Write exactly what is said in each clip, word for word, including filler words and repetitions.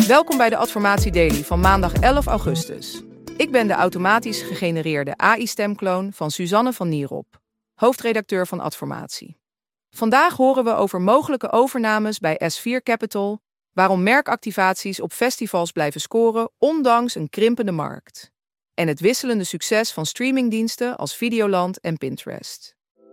Welkom bij de Adformatie Daily van maandag elf augustus. Ik ben de automatisch gegenereerde A I-stemkloon van Suzanne van Nierop, hoofdredacteur van Adformatie. Vandaag horen we over mogelijke overnames bij S vier Capital, waarom merkactivaties op festivals blijven scoren ondanks een krimpende markt, en het wisselende succes van streamingdiensten als Videoland en Pinterest.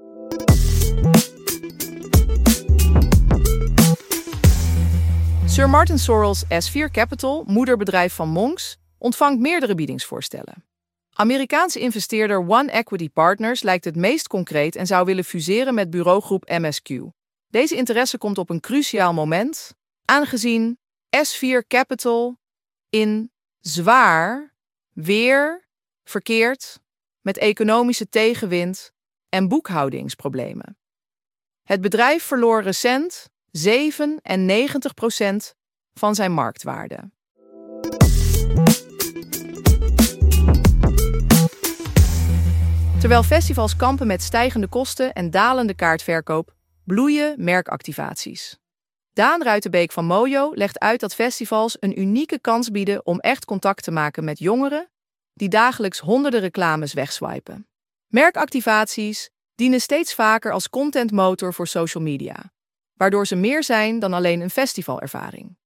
Sir Martin Sorrell's S vier Capital, moederbedrijf van Monks, ontvangt meerdere biedingsvoorstellen. Amerikaanse investeerder One Equity Partners lijkt het meest concreet en zou willen fuseren met bureaugroep M S Q. Deze interesse komt op een cruciaal moment, aangezien S vier Capital in zwaar weer verkeert met economische tegenwind en boekhoudingsproblemen. Het bedrijf verloor recent zevenennegentig procent van zijn marktwaarde. Terwijl festivals kampen met stijgende kosten en dalende kaartverkoop, bloeien merkactivaties. Daan Ruitenbeek van Mojo legt uit dat festivals een unieke kans bieden om echt contact te maken met jongeren die dagelijks honderden reclames wegswipen. Merkactivaties dienen steeds vaker als contentmotor voor social media, waardoor ze meer zijn dan alleen een festivalervaring.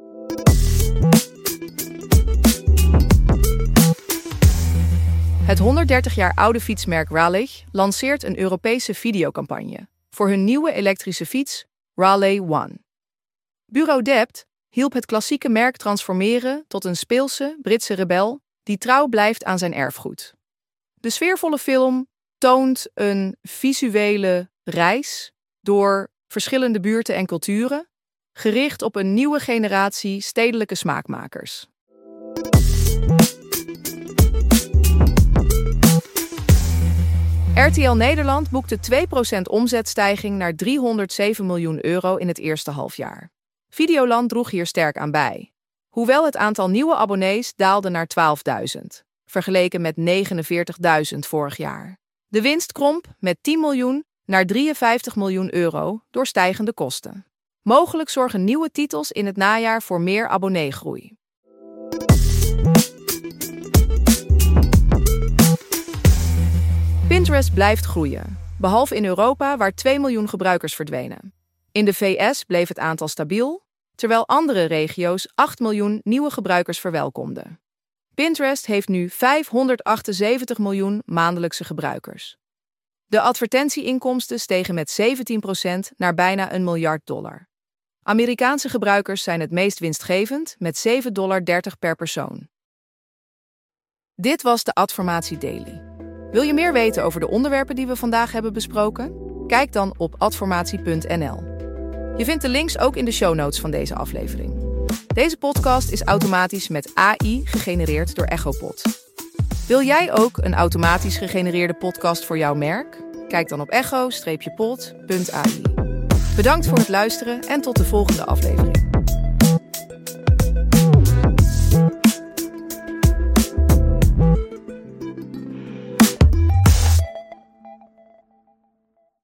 Het honderddertig jaar oude fietsmerk Raleigh lanceert een Europese videocampagne voor hun nieuwe elektrische fiets Raleigh One. Bureau Dept hielp het klassieke merk transformeren tot een speelse Britse rebel die trouw blijft aan zijn erfgoed. De sfeervolle film toont een visuele reis door verschillende buurten en culturen, gericht op een nieuwe generatie stedelijke smaakmakers. R T L Nederland boekte twee procent omzetstijging naar driehonderdzeven miljoen euro in het eerste halfjaar. Videoland droeg hier sterk aan bij, hoewel het aantal nieuwe abonnees daalde naar twaalfduizend, vergeleken met negenenveertigduizend vorig jaar. De winst kromp met tien miljoen naar drieënvijftig miljoen euro door stijgende kosten. Mogelijk zorgen nieuwe titels in het najaar voor meer abonneegroei. Pinterest blijft groeien, behalve in Europa waar twee miljoen gebruikers verdwenen. In de V S bleef het aantal stabiel, terwijl andere regio's acht miljoen nieuwe gebruikers verwelkomden. Pinterest heeft nu vijfhonderdachtenzeventig miljoen maandelijkse gebruikers. De advertentieinkomsten stegen met zeventien procent naar bijna een miljard dollar. Amerikaanse gebruikers zijn het meest winstgevend met zeven dollar dertig per persoon. Dit was de Adformatie Daily. Wil je meer weten over de onderwerpen die we vandaag hebben besproken? Kijk dan op adformatie punt n l. Je vindt de links ook in de show notes van deze aflevering. Deze podcast is automatisch met A I gegenereerd door Echopod. Wil jij ook een automatisch gegenereerde podcast voor jouw merk? Kijk dan op echo pod punt a i. Bedankt voor het luisteren en tot de volgende aflevering.